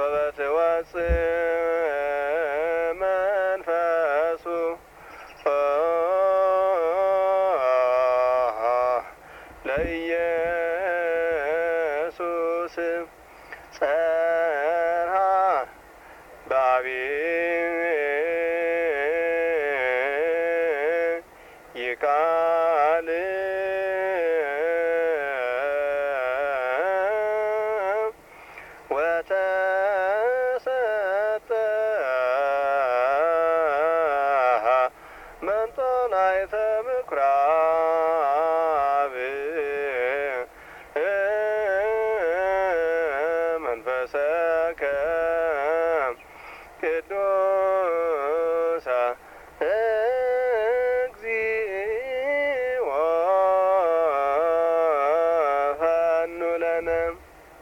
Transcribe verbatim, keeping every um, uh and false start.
ወበትወፅእ መንፈሱ ለኢየሱስ ጸርሃ በአብይ ቃል ወተሰጠ መንጦላዕተ ምኵራብ መንፈሰከ ቅዱስ እግዚኦ ፈኑ ለነ